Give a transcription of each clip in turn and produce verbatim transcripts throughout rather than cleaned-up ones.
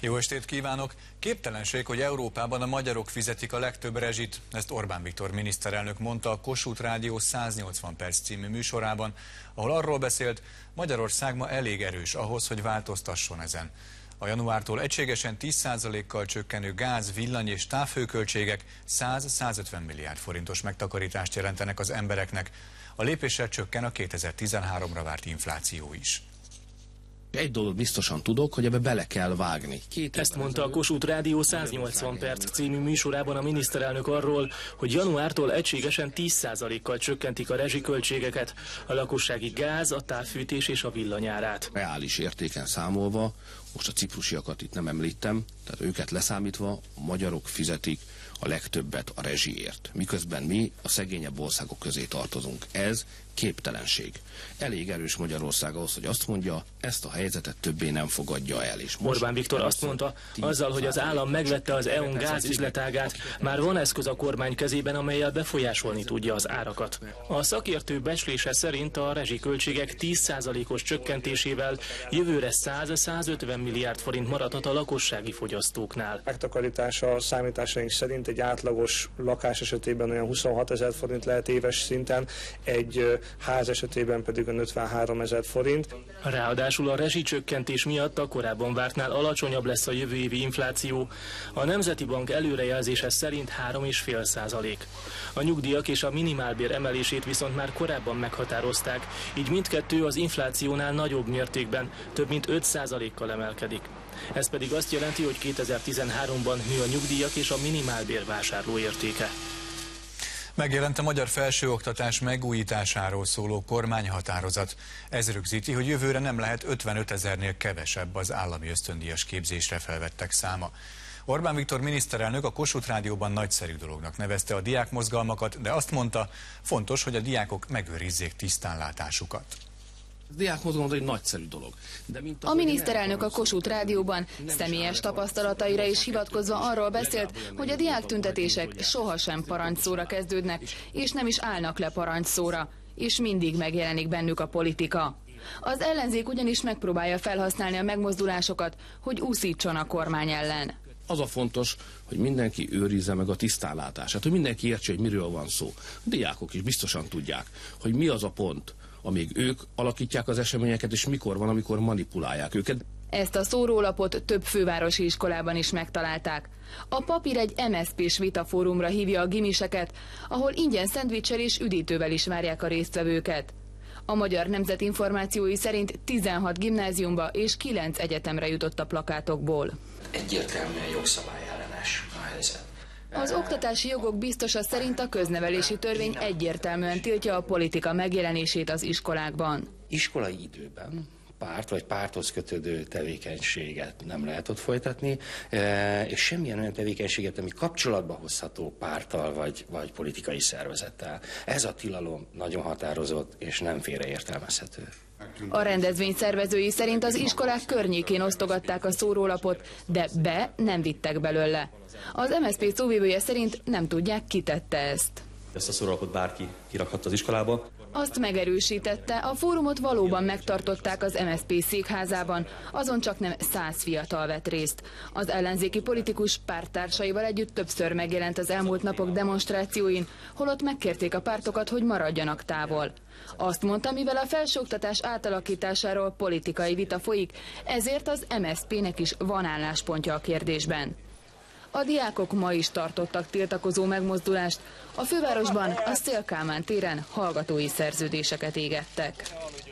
Jó estét kívánok! Képtelenség, hogy Európában a magyarok fizetik a legtöbb rezsit. Ezt Orbán Viktor miniszterelnök mondta a Kossuth Rádió száznyolcvan perc című műsorában, ahol arról beszélt, Magyarország ma elég erős ahhoz, hogy változtasson ezen. A januártól egységesen tíz százalékkal csökkenő gáz, villany és távhőköltségek száz-százötven milliárd forintos megtakarítást jelentenek az embereknek. A lépéssel csökken a kétezer-tizenháromra várt infláció is. Egy dolgot biztosan tudok, hogy ebbe bele kell vágni. Két Ezt mondta a Kossuth Rádió száznyolcvan perc című műsorában a miniszterelnök arról, hogy januártól egységesen tíz százalékkal csökkentik a rezsiköltségeket, a lakossági gáz, a távfűtés és a villanyárát. Reális értéken számolva, most a ciprusiakat itt nem említem, tehát őket leszámítva, a magyarok fizetik a legtöbbet a rezsiért, miközben mi a szegényebb országok közé tartozunk. Ez képtelenség. Elég erős Magyarország ahhoz, hogy azt mondja, ezt a helyzetet többé nem fogadja el. És Orbán Viktor azt mondta, azzal, hogy az állam megvette az é u-n gázüzletágát, már van eszköz a kormány kezében, amellyel befolyásolni tudja az árakat. A szakértő becslése szerint a rezsiköltségek tíz százalékos csökkentésével jövőre száz-százötven milliárd forint maradhat a lakossági fogyasztóknál. Megtakarítása számításaink szerint egy átlagos lakás esetében olyan huszonhat ezer forint lehet éves szinten, egy ház esetében pedig ötvenhárom ezer forint. Ráadásul a rezsicsökkentés miatt a korábban vártnál alacsonyabb lesz a jövő évi infláció. A Nemzeti Bank előrejelzése szerint három egész öt százalék. A nyugdíjak és a minimálbér emelését viszont már korábban meghatározták, így mindkettő az inflációnál nagyobb mértékben, több mint öt százalékkal emelkedik. Ez pedig azt jelenti, hogy kétezer-tizenháromban nő a nyugdíjak és a minimálbér vásárlóértéke. Megjelent a magyar felsőoktatás megújításáról szóló kormányhatározat. Ez rögzíti, hogy jövőre nem lehet ötvenöt ezernél kevesebb az állami ösztöndíjas képzésre felvettek száma. Orbán Viktor miniszterelnök a Kossuth Rádióban nagyszerű dolognak nevezte a diákmozgalmakat, de azt mondta, fontos, hogy a diákok megőrizzék tisztánlátásukat. A diákmozgalom egy nagyszerű dolog. De mint a miniszterelnök a Kossuth Rádióban személyes tapasztalataira is hivatkozva arról beszélt, hogy a diáktüntetések sohasem parancsszóra kezdődnek, és nem is állnak le parancsszóra, és mindig megjelenik bennük a politika. Az ellenzék ugyanis megpróbálja felhasználni a megmozdulásokat, hogy úszítson a kormány ellen. Az a fontos, hogy mindenki őrizze meg a tisztánlátását, hogy mindenki értse, hogy miről van szó. A diákok is biztosan tudják, hogy mi az a pont, amíg ők alakítják az eseményeket, és mikor van, amikor manipulálják őket. Ezt a szórólapot több fővárosi iskolában is megtalálták. A papír egy em es zé pés vitafórumra hívja a gimiseket, ahol ingyen szendvicssel és üdítővel is várják a résztvevőket. A Magyar Nemzet információi szerint tizenhat gimnáziumba és kilenc egyetemre jutott a plakátokból. Egyértelműen jogszabályellenes a helyzet. Az oktatási jogok biztosa szerint a köznevelési törvény egyértelműen tiltja a politika megjelenését az iskolákban. Iskolai időben párt vagy párthoz kötődő tevékenységet nem lehet ott folytatni, és semmilyen olyan tevékenységet, ami kapcsolatba hozható párttal vagy, vagy politikai szervezettel. Ez a tilalom nagyon határozott és nem félreértelmezhető. A rendezvény szervezői szerint az iskolák környékén osztogatták a szórólapot, de be nem vittek belőle. Az em es zé pé szóvivője szerint nem tudják, ki tette ezt. Ezt a szórólapot bárki kirakhatta az iskolába. Azt megerősítette, a fórumot valóban megtartották az em es zé pé székházában, azon csak nem száz fiatal vett részt. Az ellenzéki politikus párttársaival együtt többször megjelent az elmúlt napok demonstrációin, holott megkérték a pártokat, hogy maradjanak távol. Azt mondta, mivel a felsőoktatás átalakításáról politikai vita folyik, ezért az em es zé pének is van álláspontja a kérdésben. A diákok ma is tartottak tiltakozó megmozdulást. A fővárosban, a Széll-Kálmán téren hallgatói szerződéseket égettek.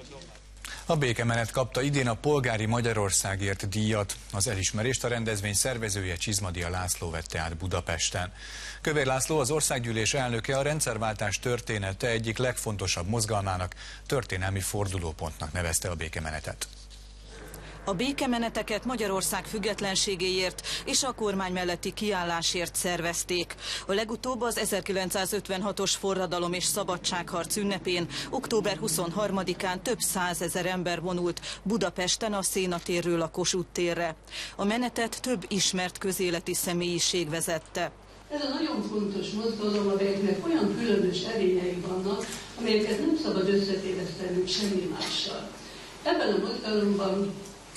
A Békemenet kapta idén a Polgári Magyarországért díjat. Az elismerést a rendezvény szervezője, Csizmadia László vette át Budapesten. Kövér László, az országgyűlés elnöke, a rendszerváltás története egyik legfontosabb mozgalmának, történelmi fordulópontnak nevezte a Békemenetet. A békemeneteket Magyarország függetlenségéért és a kormány melletti kiállásért szervezték. A legutóbb az ezerkilencszázötvenhatos forradalom és szabadságharc ünnepén, október huszonharmadikán több százezer ember vonult Budapesten a Széna térről a Kossuth térre. A menetet több ismert közéleti személyiség vezette. Ez a nagyon fontos mozgalom, amelyeknek olyan különös erényei vannak, amelyeket nem szabad összetévesztenünk semmi mással. Ebben a mozgalomban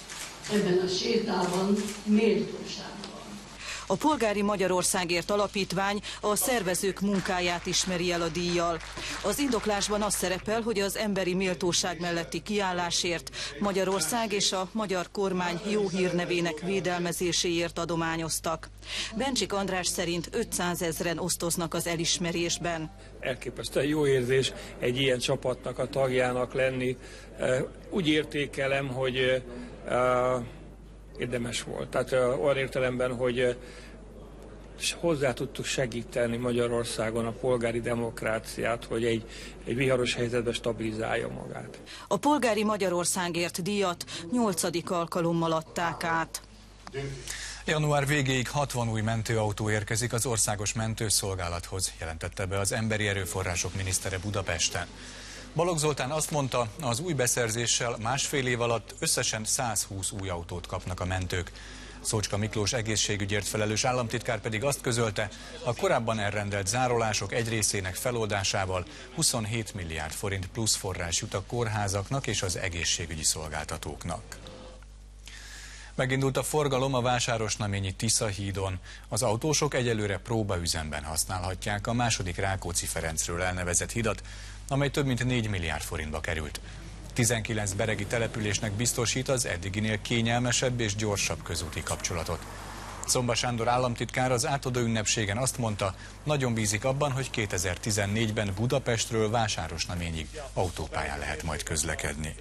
ebben a sétában méltóság. A Polgári Magyarországért Alapítvány a szervezők munkáját ismeri el a díjjal. Az indoklásban az szerepel, hogy az emberi méltóság melletti kiállásért Magyarország és a magyar kormány jó hírnevének védelmezéséért adományoztak. Bencsik András szerint ötszázezren osztoznak az elismerésben. Elképesztően jó érzés egy ilyen csapatnak a tagjának lenni. Úgy értékelem, hogy érdemes volt. Tehát olyan értelemben, hogy hozzá tudtuk segíteni Magyarországon a polgári demokráciát, hogy egy, egy viharos helyzetben stabilizálja magát. A Polgári Magyarországért díjat nyolcadik alkalommal adták át. Január végéig hatvan új mentőautó érkezik az Országos Mentőszolgálathoz, jelentette be az Emberi Erőforrások minisztere Budapesten. Balogh Zoltán azt mondta, az új beszerzéssel másfél év alatt összesen százhúsz új autót kapnak a mentők. Szócska Miklós egészségügyért felelős államtitkár pedig azt közölte, a korábban elrendelt zárolások egy részének feloldásával huszonhét milliárd forint plusz forrás jut a kórházaknak és az egészségügyi szolgáltatóknak. Megindult a forgalom a Vásárosnaményi Tisza hídon. Az autósok egyelőre próbaüzemben használhatják a második Rákóczi Ferencről elnevezett hidat, amely több mint négy milliárd forintba került. tizenkilenc beregi településnek biztosít az eddiginél kényelmesebb és gyorsabb közúti kapcsolatot. Szomba Sándor államtitkár az átadó ünnepségen azt mondta, nagyon bízik abban, hogy kétezer-tizennégyben Budapestről Vásárosnaményig autópályán lehet majd közlekedni.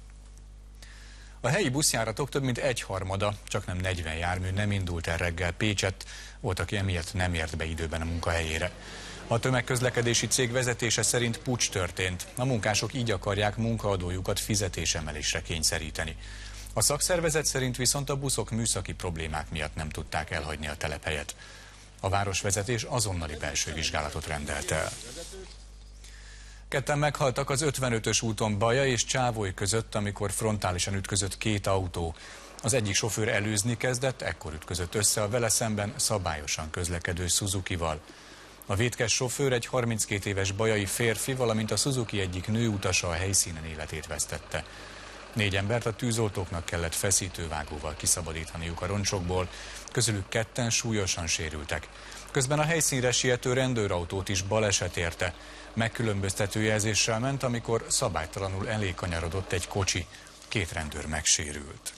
A helyi buszjáratok több mint egyharmada, csaknem negyven jármű nem indult el reggel Pécsett, volt, aki emiatt nem ért be időben a munkahelyére. A tömegközlekedési cég vezetése szerint puccs történt. A munkások így akarják munkaadójukat fizetésemelésre kényszeríteni. A szakszervezet szerint viszont a buszok műszaki problémák miatt nem tudták elhagyni a telephelyet. A városvezetés azonnali belső vizsgálatot rendelt el. Ketten meghaltak az ötvenötös úton Baja és Csávoly között, amikor frontálisan ütközött két autó. Az egyik sofőr előzni kezdett, ekkor ütközött össze a vele szemben szabályosan közlekedő Suzukival. A vétkes sofőr egy harminckét éves bajai férfi, valamint a Suzuki egyik nőutasa a helyszínen életét vesztette. Négy embert a tűzoltóknak kellett feszítővágóval kiszabadítaniuk a roncsokból, közülük ketten súlyosan sérültek. Közben a helyszínre siető rendőrautót is baleset érte. Megkülönböztető jelzéssel ment, amikor szabálytalanul elé kanyarodott egy kocsi. Két rendőr megsérült.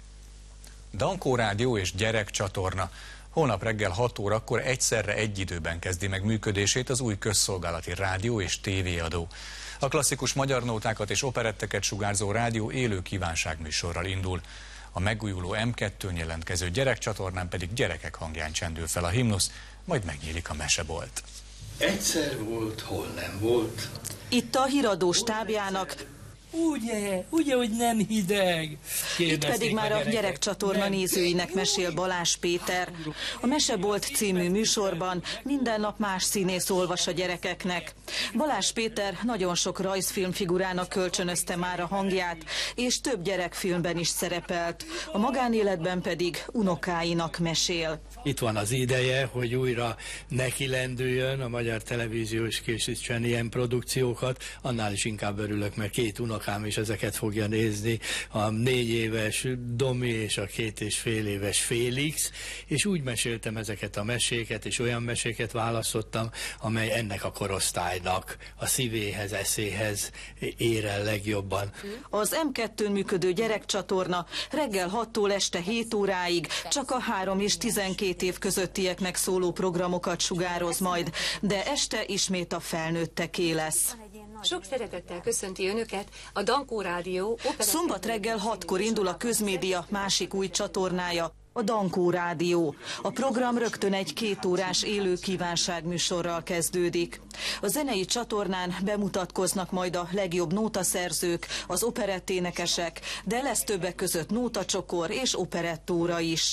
Dankó Rádió és Gyerekcsatorna. Holnap reggel hat órakor egyszerre egy időben kezdi meg működését az új közszolgálati rádió és tévéadó. A klasszikus magyar nótákat és operetteket sugárzó rádió élő kívánságműsorral indul. A megújuló em kettőn jelentkező Gyerekcsatornán pedig gyerekek hangján csendül fel a himnusz, majd megnyílik a mesebolt. Egyszer volt, hol nem volt. Itt a híradó stábjának. Ugye, ugye, hogy nem hideg. Itt pedig már a Gyerekcsatorna nézőinek mesél Balázs Péter. A Mesebolt című műsorban minden nap más színész olvas a gyerekeknek. Balázs Péter nagyon sok rajzfilmfigurának kölcsönözte már a hangját, és több gyerekfilmben is szerepelt. A magánéletben pedig unokáinak mesél. Itt van az ideje, hogy újra neki lendüljön a magyar televízió, és készítsen ilyen produkciókat. Annál is inkább örülök, mert két unokám is ezeket fogja nézni. A négy éves Domi és a két és fél éves Félix, és úgy meséltem ezeket a meséket, és olyan meséket választottam, amely ennek a korosztálynak a szívéhez, eszéhez ér el legjobban. Az em kettőn működő Gyerekcsatorna reggel hattól este hét óráig csak a három és tizenkét év közöttieknek szóló programokat sugároz majd, de este ismét a felnőtteké lesz. Sok szeretettel köszönti Önöket a Dankó Rádió. Szombat reggel hatkor indul a közmédia másik új csatornája, a Dankó Rádió. A program rögtön egy kétórás élő kívánságműsorral kezdődik. A zenei csatornán bemutatkoznak majd a legjobb nótaszerzők, az operetténekesek, de lesz többek között nótacsokor és operettóra is.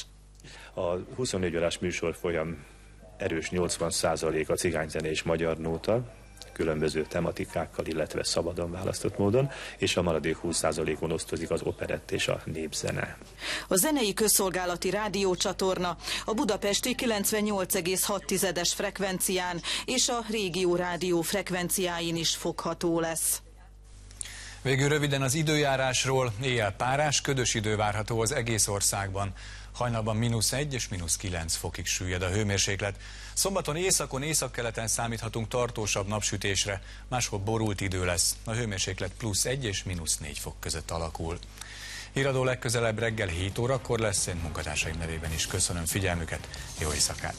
A huszonnégy órás műsorfolyam erős nyolcvan százalék a cigányzene és magyar nóta, különböző tematikákkal, illetve szabadon választott módon, és a maradék húsz százalékon osztozik az operett és a népzene. A zenei közszolgálati rádiócsatorna a budapesti kilencvennyolc egész hat tizedes frekvencián és a régió rádió frekvenciáin is fogható lesz. Végül röviden az időjárásról. Éjjel párás, ködös idő várható az egész országban. Hajnalban mínusz egy és mínusz kilenc fokig süllyed a hőmérséklet. Szombaton északon, északkeleten számíthatunk tartósabb napsütésre, máshol borult idő lesz. A hőmérséklet plusz egy és mínusz négy fok között alakul. Híradó legközelebb reggel hét órakor lesz, én munkatársaim nevében is köszönöm figyelmüket, jó éjszakát!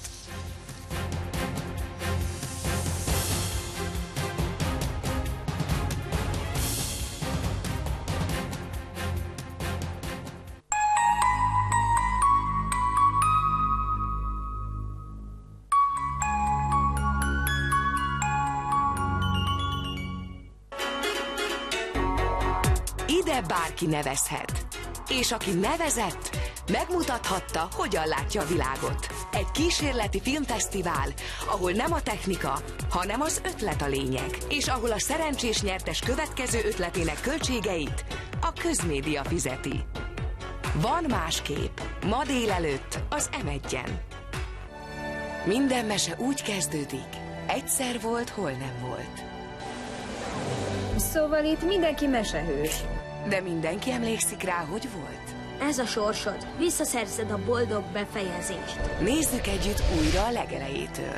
Ide bárki nevezhet. És aki nevezett, megmutathatta, hogyan látja a világot. Egy kísérleti filmfesztivál, ahol nem a technika, hanem az ötlet a lényeg, és ahol a szerencsés nyertes következő ötletének költségeit a közmédia fizeti. Van másképp. Ma délelőtt az em egyen. Minden mese úgy kezdődik. Egyszer volt, hol nem volt. Szóval itt mindenki mesehős. De mindenki emlékszik rá, hogy volt. Ez a sorsod. Visszaszerzed a boldog befejezést. Nézzük együtt újra a legelejétől.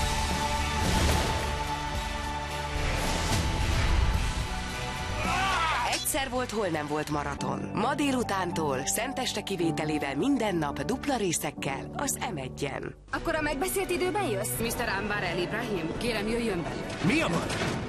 Egyszer volt, hol nem volt maraton. Ma délutántól, szenteste kivételével minden nap dupla részekkel az em egyen. Akkor a megbeszélt időben jössz? miszter Anwar El Ibrahim, kérem jöjjön belőle. Mi a baj?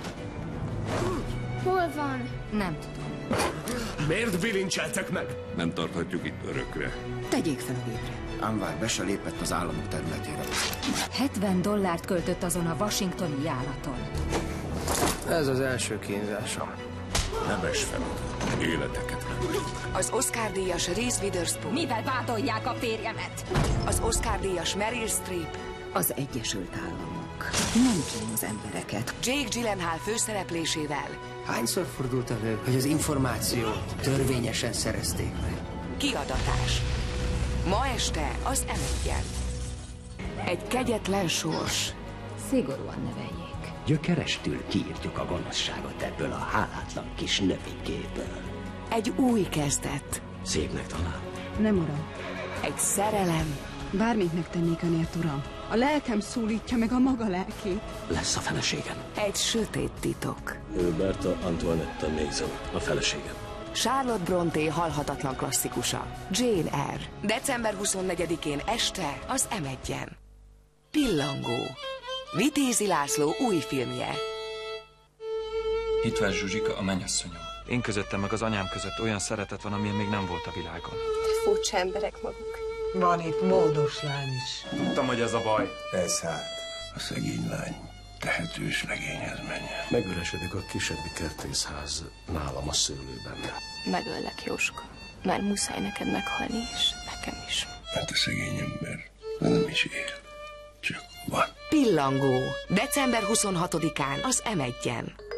Hol van? Nem tudom. Miért bilincseltek meg? Nem tarthatjuk itt örökre. Tegyék fel a gépre. Anwar be se lépett az államok területére. hetven dollárt költött azon a washingtoni járaton. Ez az első kínzásom. Nemes feladat. Életeket mentünk. Az Oscar-díjas Reese Witherspoon. Mivel vádolják a férjemet? Az Oscar-díjas Meryl Streep. Az Egyesült Államok. Nem kín az embereket. Jake Gyllenhaal főszereplésével. Hányszor fordult elő, hogy az információt törvényesen szerezték meg? Kiadatás. Ma este az em egyen. Egy kegyetlen sors. Szigorúan neveljék. Gyökerestül kiírtjuk a gonoszságot ebből a hálátlan kis növénykéből. Egy új kezdet. Szépnek talál. Nem, uram. Egy szerelem. Bármit megtennék önért, uram. A lelkem szólítja meg a maga lelkét. Lesz a feleségem. Egy sötét titok. Ő Berta Antoinette Mason, a feleségem. Charlotte Brontë halhatatlan klasszikusa. Jane Eyre. december huszonnegyedikén este az em egyen. Pillangó. Vitézi László új filmje. Hitvás Zsuzsika, a mennyasszonyom. Én közöttem meg az anyám között olyan szeretet van, amilyen még nem volt a világon. Furcsa emberek maguk. Van itt módos lány is. Tudtam, hogy ez a baj. Ez hát. A szegény lány tehetős legényhez menjen. Megüresedik a kisebbi kertészház nálam a szőlőben. Megöllek, Jóska. Már muszáj neked meghalni is, nekem is. Mert a szegény ember nem is él, csak van. Pillangó. december huszonhatodikán az em egyen.